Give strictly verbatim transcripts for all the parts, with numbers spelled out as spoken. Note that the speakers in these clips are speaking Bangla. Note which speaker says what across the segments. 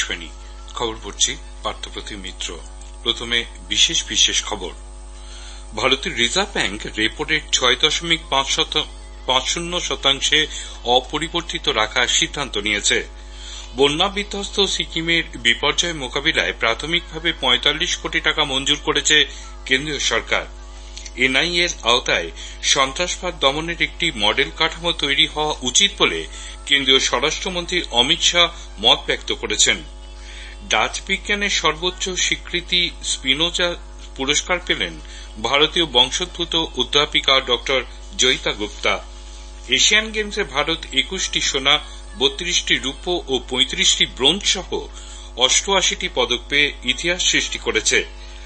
Speaker 1: আকাশবাণী খবর পড়ছি পার্থপ্রতিম মিত্র। প্রথমে বিশেষ বিশেষ খবর। ভারতের রিজার্ভ ব্যাংক রেপো রেট ছয় দশমিক পাঁচ শূন্য শতাংশে অপরিবর্তিত রাখার সিদ্ধান্ত নিয়েছে। বন্যা বিধ্বস্ত সিকিমের বিপর্যয় মোকাবিলায় প্রাথমিকভাবে পঁয়তাল্লিশ কোটি টাকা মঞ্জুর করেছে কেন্দ্রীয় সরকার। এনআইএ এর আওতায় সন্ত্রাসবাদ দমনের একটি মডেল কাঠামো তৈরি হওয়া উচিত বলে কেন্দ্রীয় স্বরাষ্ট্রমন্ত্রী অমিত শাহ মত ব্যক্ত করেছেন। ডাচ বিজ্ঞানের সর্বোচ্চ স্বীকৃতি স্পিনোজা পুরস্কার পেলেন ভারতীয় বংশোদ্ভূত অধ্যাপিকা ডক্টর জয়িতা গুপ্তা। এশিয়ান গেমসে ভারত একুশটি সোনা, বত্রিশটি রূপো ও পঁয়ত্রিশটি ব্রোঞ্জ সহ অষ্টআশিটি পদক পেয়ে ইতিহাস সৃষ্টি করেছে।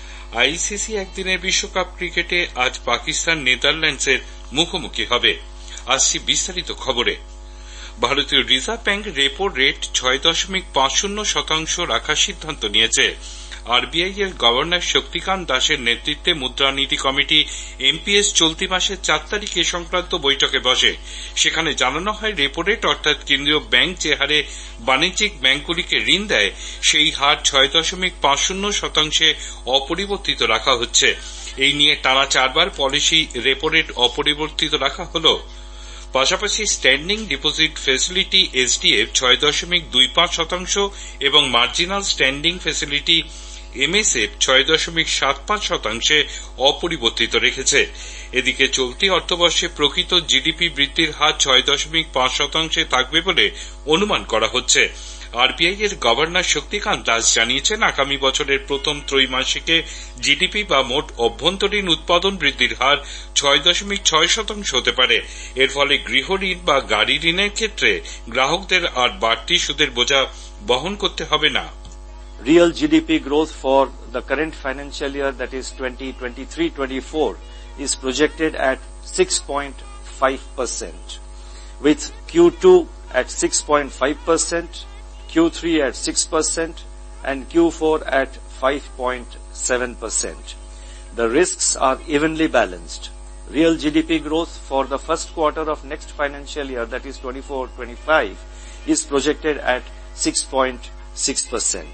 Speaker 1: আইসিসি একদিনের বিশ্বকাপ ক্রিকেটে আজ পাকিস্তান নেদারল্যান্ডসের মুখোমুখি হবে। আসছি বিস্তারিত খবরে। ভারতীয় রিজার্ভ ব্যাংক রেপো রেট ছয় দশমিক পাঁচ শূন্য শতাংশ রাখার সিদ্ধান্ত নিয়েছে। আরবিআই এর গভর্নর শক্তিকান্ত দাসের নেতৃত্বে মুদ্রানীতি কমিটি এমপিএস চলতি মাসের চার তারিখে সংক্রান্ত বৈঠকে বসে। সেখানে জানানো হয় রেপো রেট অর্থাৎ কেন্দ্রীয় ব্যাংক যে হারে বাণিজ্যিক ব্যাংকগুলিকে ঋণ দেয় সেই হার ছয় দশমিক পাঁচ শূন্য শতাংশে অপরিবর্তিত রাখা হচ্ছে। এই নিয়ে টানা চারবার পলিসি রেপো রেট অপরিবর্তিত রাখা হল। পাশাপাশি স্ট্যান্ডিং ডিপোজিট ফেসিলিটি এসডিএফ ছয় দশমিক দুই পাঁচ শতাংশ এবং মার্জিনাল স্ট্যান্ডিং ফেসিলিটি এমএসএফ ছয় দশমিক সাত পাঁচ শতাংশে অপরিবর্তিত রেখেছে। এদিকে চলতি অর্থবর্ষে প্রকৃত জিডিপি বৃদ্ধির হার ছয় দশমিক পাঁচ শতাংশে থাকবে বলে অনুমান করা হচ্ছে। আরবিআই এর গভর্নর শক্তিকান্ত দাস জানিয়েছেন, আগামী বছরের প্রথম ত্রৈমাসিকে জিডিপি বা মোট অভ্যন্তরীণ উৎপাদন বৃদ্ধির হার ছয় দশমিক ছয় শতাংশ হতে পারে। এর ফলে গৃহ ঋণ বা গাড়ি ঋণের ক্ষেত্রে গ্রাহকদের আর বাড়তি সুদের বোঝা বহন করতে হবে না।
Speaker 2: Real G D P growth for the current financial year, that is twenty twenty-three twenty-four, is projected at six point five percent, with Q two at six point five percent, Q three at six percent, and Q four at five point seven percent. The risks are evenly balanced. Real G D P growth for the first quarter of next financial year, that is twenty-four twenty-five, is projected at six point six percent.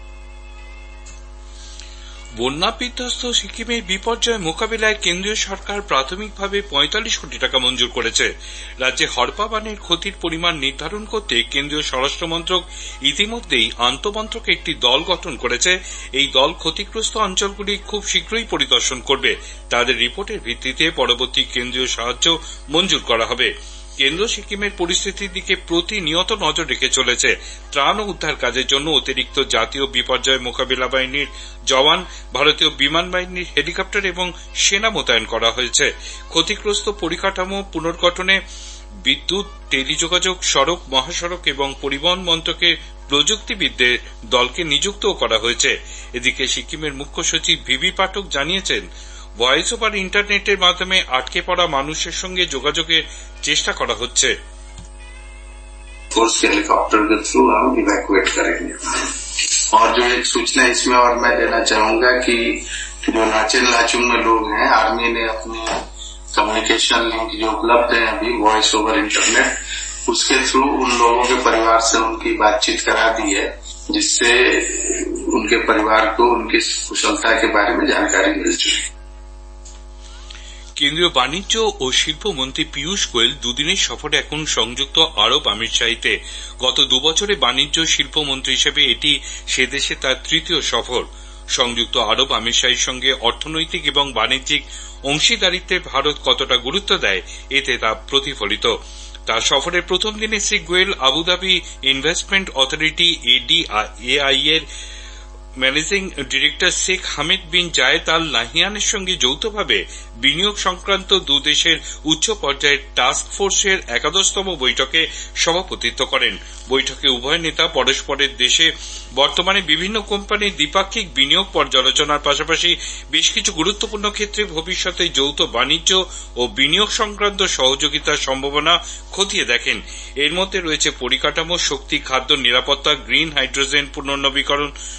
Speaker 1: বন্যা বিধ্বস্ত সিকিমের বিপর্যয় মোকাবিলায় কেন্দ্রীয় সরকার প্রাথমিকভাবে পঁয়তাল্লিশ কোটি টাকা মঞ্জুর করেছে। রাজ্যে হড়পা বানের ক্ষতির পরিমাণ নির্ধারণ করতে কেন্দ্রীয় স্বরাষ্ট্র মন্ত্রক ইতিমধ্যেই আন্তঃমন্ত্রক একটি দল গঠন করেছে। এই দল ক্ষতিগ্রস্ত অঞ্চলগুলি খুব শীঘ্রই পরিদর্শন করবে। তাদের রিপোর্টের ভিত্তিতে পরবর্তী কেন্দ্রীয় সাহায্য মঞ্জুর করা হবে। কেন্দ্র সিকিমের পরিস্থিতির দিকে প্রতিনিয়ত নজর রেখে চলেছে। ত্রাণ ও উদ্ধার কাজের জন্য অতিরিক্ত জাতীয় বিপর্যয় মোকাবিলা বাহিনীর জওয়ান, ভারতীয় বিমান বাহিনীর হেলিকপ্টার এবং সেনা মোতায়েন করা হয়েছে। ক্ষতিগ্রস্ত পরিকাঠামো পুনর্গঠনে বিদ্যুৎ, টেলিযোগাযোগ, সড়ক, মহাসড়ক এবং পরিবহন মন্ত্রকের প্রযুক্তিবিদদের দলকে নিযুক্তও করা হয়েছে। এদিকে সিকিমের মুখ্য সচিব ভিভি পাঠক জানিয়েছেন, ভয়েস ওভার ইন্টারনেটের মাধ্যমে আটকে পড়া মানুষের সঙ্গে যোগাযোগের চেষ্টা করা হচ্ছে।
Speaker 3: फोर्स के हेलीकॉप्टर के थ्रू हम इवैक्यूएट करेंगे। और जो एक सूचना इसमें और मैं देना चाहूंगा कि जो नाचन लाचुंग में लोग हैं, आर्मी ने अपनी कम्युनिकेशन लिंक जो उपलब्ध है अभी वॉइस ओवर इंटरनेट, उसके थ्रू उन लोगों के परिवार से उनकी बातचीत करा दी है, जिससे उनके परिवार को उनकी कुशलता के बारे में जानकारी मिल चुकी है।
Speaker 1: কেন্দ্রীয় বাণিজ্য ও শিল্পমন্ত্রী পীযূষ গোয়েল দুদিনের সফরে এখন সংযুক্ত আরব আমিরশাহিতে। গত দুবছরে বাণিজ্য শিল্পমন্ত্রী হিসেবে এটি সে দেশে তার তৃতীয় সফর। সংযুক্ত আরব আমিরশাহির সঙ্গে অর্থনৈতিক এবং বাণিজ্যিক অংশীদারিত্বে ভারত কতটা গুরুত্ব দেয় এতে তা প্রতিফলিত। তার সফরের প্রথম দিনে Shri Goyal Abu Dhabi investment authority AI এর managing director Sheikh Hamed bin Zayed Al নাহিয়ানের সঙ্গে যৌথভাবে বিনিয়োগ সংক্রান্ত দুদেশের উচ্চ পর্যায়ের টাস্ক ফোর্সের একাদশতম বৈঠকে সভাপতিত্ব করেন। বৈঠকে উভয় নেতা পরস্পরের দেশে বর্তমানে বিভিন্ন কোম্পানির দ্বিপাক্ষিক বিনিয়োগ পর্যালোচনার পাশাপাশি বেশ কিছু গুরুত্বপূর্ণ ক্ষেত্রে ভবিষ্যতে যৌথ বাণিজ্য ও বিনিয়োগ সংক্রান্ত সহযোগিতার সম্ভাবনা খতিয়ে দেখেন। এর মধ্যে রয়েছে পরিকাঠামো, শক্তি, খাদ্য নিরাপত্তা, গ্রিন হাইড্রোজেন, পুনর্নবীকরণ শক্তি,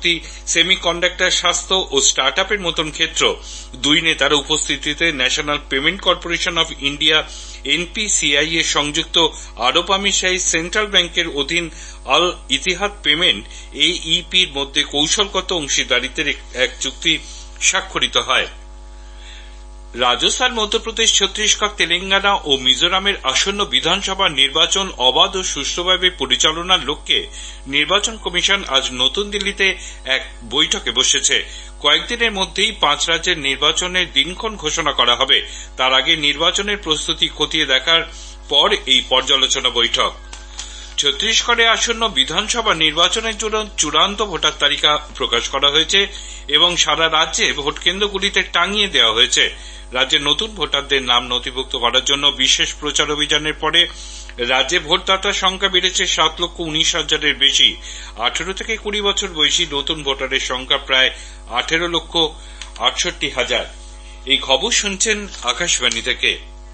Speaker 1: প্রযুক্তি, সেমিকন্ডাক্টর, স্বাস্থ্য ও স্টার্ট আপের মতন ক্ষেত্র। দুই নেতার উপস্থিতিতে national payment corporation of India NPCI এর সংযুক্ত আরব আমিরশাহী সেন্ট্রাল ব্যাংকের অধীন আল ইতিহাদ পেমেন্ট এইইপির মধ্যে কৌশলগত অংশীদারিত্বের এক চুক্তি স্বাক্ষরিত হয়। রাজস্থান, মধ্যপ্রদেশ, ছত্তিশগড়, তেলেঙ্গানা ও মিজোরামের আসন্ন বিধানসভা নির্বাচন অবাধ ও সুষ্ঠুভাবে পরিচালনার লক্ষ্যে নির্বাচন কমিশন আজ নতুন দিল্লিতে এক বৈঠকে বসেছে। কয়েকদিনের মধ্যেই পাঁচ রাজ্যের নির্বাচনের দিনক্ষণ ঘোষণা করা হবে। তার আগে নির্বাচনের প্রস্তুতি খতিয়ে দেখার পর এই পর্যালোচনা বৈঠক। ছত্তিশগড়ে আসন্ন বিধানসভা নির্বাচনের জন্য চূড়ান্ত ভোটার তালিকা প্রকাশ করা হয়েছে এবং সারা রাজ্যে ভোট কেন্দ্রগুলিতে টাঙিয়ে দেওয়া হয়েছে। রাজ্যের নতুন ভোটারদের নাম নথিভুক্ত করার জন্য বিশেষ প্রচার অভিযানের পরে রাজ্যে ভোটদাতার সংখ্যা বেড়েছে সাত লক্ষ উনিশ হাজারের বেশি। আঠেরো থেকে কুড়ি বছর বয়সী নতুন ভোটারের সংখ্যা প্রায় আঠেরো লক্ষ আটষট্টি হাজার। এই খবর শুনছেন আকাশবাণী থেকে।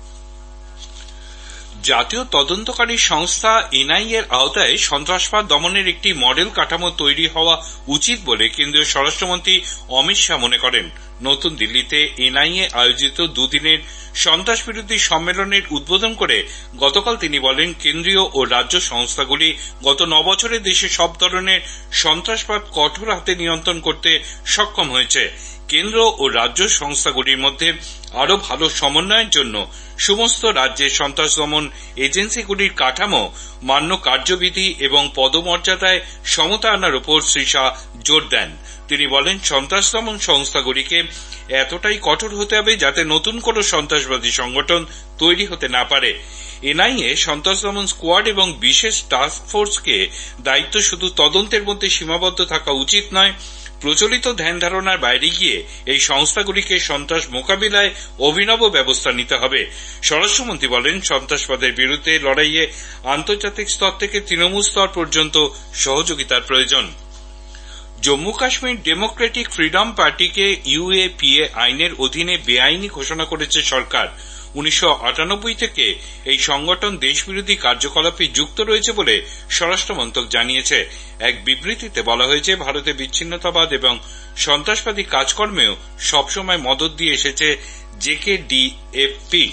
Speaker 1: জাতীয় তদন্তকারী সংস্থা এনআইএ এর আওতায় সন্ত্রাসবাদ দমনের একটি মডেল কাঠামো তৈরি হওয়া উচিত বলে কেন্দ্রীয় স্বরাষ্ট্রমন্ত্রী অমিত শাহ মনে করেন। নতুন দিল্লিতে এনআইএ আয়োজিত দুদিনের সন্ত্রাস বিরোধী সম্মেলনের উদ্বোধন করে গতকাল তিনি বলেন, কেন্দ্রীয় ও রাজ্য সংস্থাগুলি গত ন বছরে দেশে সব ধরনের সন্ত্রাসবাদ কঠোর হাতে নিয়ন্ত্রণ করতে সক্ষম হয়েছে। কেন্দ্র ও রাজ্য সংস্থাগুলির মধ্যে আরও ভালো সমন্বয়ের জন্য সমস্ত রাজ্যের সন্ত্রাস দমন এজেন্সিগুলির কাঠামো, মান্য কার্যবিধি এবং পদমর্যাদায় সমতা আনার উপর শ্রী শাহ জোর দেন। তিনি বলেন, সন্ত্রাস দমন সংস্থাগুলিকে এতটাই কঠোর হতে হবে যাতে নতুন কোন সন্ত্রাসবাদী সংগঠন তৈরি হতে না পারে। এনআইএ সন্ত্রাস দমন স্কোয়াড এবং বিশেষ টাস্ক ফোর্সকে দায়িত্ব শুধু তদন্তের মধ্যে সীমাবদ্ধ থাকা উচিত নয়, প্রচলিত ধ্যান ধারণার বাইরে গিয়ে এই সংস্থাগুলিকে সন্ত্রাস মোকাবিলায় অভিনব ব্যবস্থা নিতে হবে। স্বরাষ্ট্রমন্ত্রী বলেন, সন্ত্রাসবাদের বিরুদ্ধে লড়াইয়ে আন্তর্জাতিক স্তর থেকে তৃণমূল স্তর পর্যন্ত সহযোগিতার প্রয়োজন। জম্মু কাশ্মীর ডেমোক্রেটিক ফ্রিডম পার্টিকে ইউএপিএ আইনের অধীনে বেআইনি ঘোষণা করেছে সরকার। উনিশশো আটানব্বই থেকে এই সংগঠন দেশবিরোধী কার্যকলাপে যুক্ত রয়েছে বলে স্বরাষ্ট্র মন্ত্রক জানিয়েছে। এক বিবৃতিতে বলা হয়েছে, ভারতে বিচ্ছিন্নতাবাদ এবং সন্ত্রাসবাদী কাজকর্মেও সবসময় মদত দিয়ে এসেছে জেকেডিএফপি।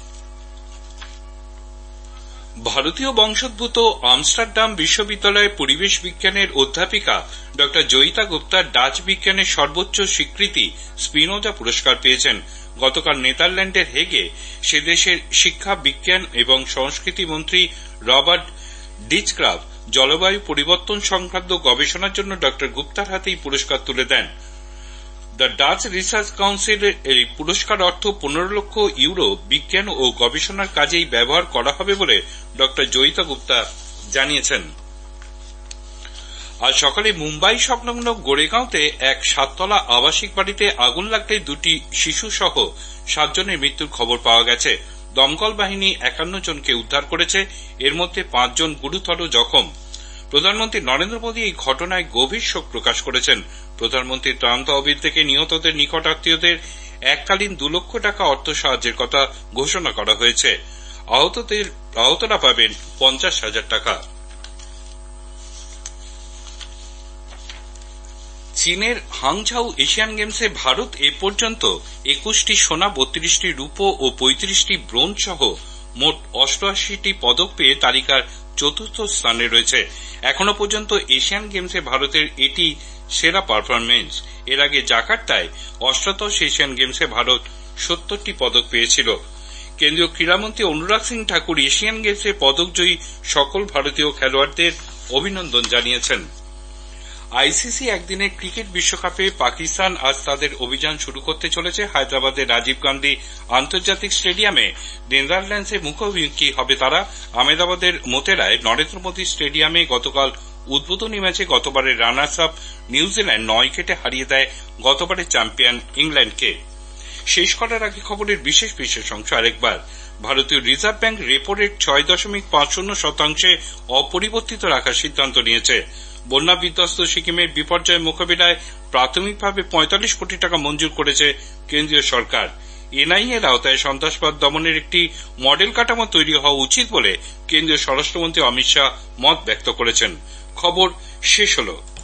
Speaker 1: ভারতীয় বংশোদ্ভূত আমস্টারডাম বিশ্ববিদ্যালয়ের পরিবেশ বিজ্ঞানের অধ্যাপিকা ড জয়িতা গুপ্তা ডাচ বিজ্ঞানের সর্বোচ্চ স্বীকৃতি স্পিনোজা পুরস্কার পেয়েছেন। গতকাল নেদারল্যান্ডের হেগে সে দেশের শিক্ষা, বিজ্ঞান এবং সংস্কৃতি মন্ত্রী রবার্ট ডিচক্রাফ জলবায়ু পরিবর্তন সংক্রান্ত গবেষণার জন্য ড গুপ্তার হাতেই পুরস্কার তুলে দেন। দ্য ডাচ রিসার্চ কাউন্সিলের এই পুরস্কার অর্থ পনেরো লক্ষ ইউরো বিজ্ঞান ও গবেষণার কাজেই ব্যবহার করা হবে বলে ড জয়িতা গুপ্তা জানিয়েছেন। আজ সকালে মুম্বাই সংলগ্ন গোরেগাঁওতে এক সাততলা আবাসিক বাড়িতে আগুন লাগলে দুটি শিশু সহ সাতজনের মৃত্যুর খবর পাওয়া গেছে। দমকল বাহিনী একান্ন জনকে উদ্ধার করেছে, এর মধ্যে পাঁচজন গুরুতর জখম। প্রধানমন্ত্রী নরেন্দ্র মোদী এই ঘটনায় গভীর শোক প্রকাশ করেছেন। প্রধানমন্ত্রীর ত্রাণ তহবিল থেকে নিহতদের নিকট আত্মীয়দের এককালীন দু লক্ষ টাকা অর্থ সাহায্যের কথা ঘোষণা করা হয়েছে। আহতদের আহতরা পাবেন পঞ্চাশ হাজার টাকা। চীনের হাংঝাউ এশিয়ান গেমসে ভারত এ পর্যন্ত একুশটি সোনা, বত্রিশটি রূপো ও পঁয়ত্রিশটি ব্রোঞ্জ সহ মোট অষ্টআশিটি পদক পেয়ে তালিকার চতুর্থ স্থানে রয়েছে। এখনো পর্যন্ত এশিয়ান গেমসে ভারতের এটি সেরা পারফরমেন্স। এর আগে জাকার্তায় অষ্টাদশ এশিয়ান গেমসে ভারত সত্তরটি পদক পেয়েছিল। কেন্দ্রীয় ক্রীড়ামন্ত্রী অনুরাগ সিং ঠাকুর এশিয়ান গেমসে পদকজয়ী সকল ভারতীয় খেলোয়াড়দের অভিনন্দন জানিয়েছেন। আইসিসি একদিনের ক্রিকেট বিশ্বকাপে পাকিস্তান আজ তাদের অভিযান শুরু করতে চলেছে। হায়দ্রাবাদের রাজীব গান্ধী আন্তর্জাতিক স্টেডিয়ামে নেদারল্যান্ডসের মুখোমুখি হবে তারা। আহমেদাবাদের মোতেরায় নরেন্দ্র মোদী স্টেডিয়ামে গতকাল উদ্বোধনী ম্যাচে গতবারের রানার্স আপ নিউজিল্যান্ড নয় উইকেটে হারিয়ে দেয় গতবারের চ্যাম্পিয়ন ইংল্যান্ডকে। শেষ করার আগে খবরের বিশেষ বিশেষ অংশ আরেকবার। ভারতীয় রিজার্ভ ব্যাংক রেপো রেট ছয় দশমিক পাঁচ শূন্য শতাংশে অপরিবর্তিত রাখার সিদ্ধান্ত নিয়েছে। বন্যা বিধ্বস্ত সিকিমের বিপর্যয় মোকাবিলায় প্রাথমিকভাবে পঁয়তাল্লিশ কোটি টাকা মঞ্জুর করেছে কেন্দ্রীয় সরকার। এনআইএ এর আওতায় সন্ত্রাসবাদ দমনের একটি মডেল কাঠামো তৈরি হওয়া উচিত বলে কেন্দ্রীয় স্বরাষ্ট্রমন্ত্রী অমিত শাহ মত ব্যক্ত করেছেন। খবর শেষ হল।